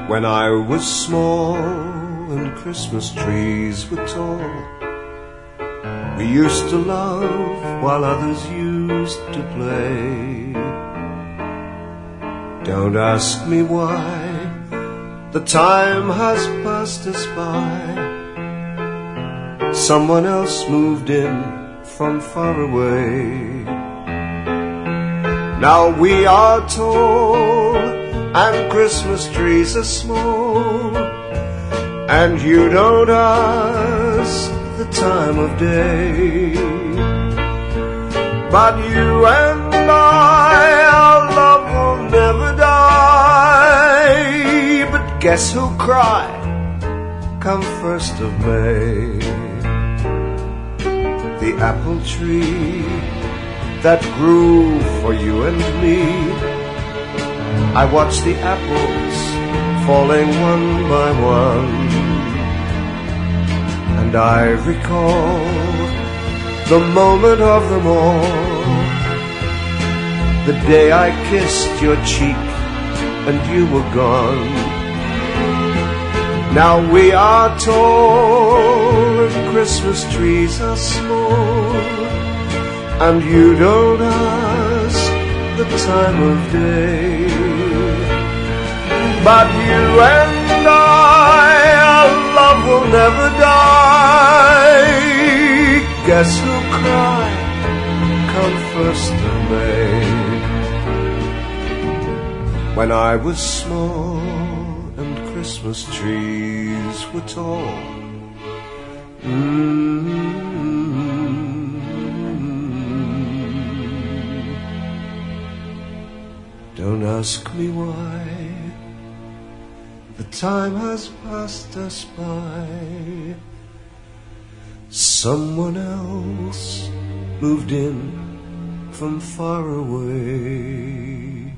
When I was small and Christmas trees were tall, we used to love while others used to play. Don't ask me why, the time has passed us by. Someone else moved in from far away. Now we are tall and Christmas trees are small, and you don't ask the time of day. But you and I, our love will never die. But guess who'll cry come 1st of May? The apple tree that grew for you and me. I watched the apples falling one by one, and I recall the moment of them all, the day I kissed your cheek and you were gone. Now we are tall and Christmas trees are small, and you don't ask the time of day. But you and I, our love will never die. Guess who'll cry come 1st of May? When I was small and Christmas trees were tall, Don't ask me why, the time has passed us by. Someone else moved in from far away.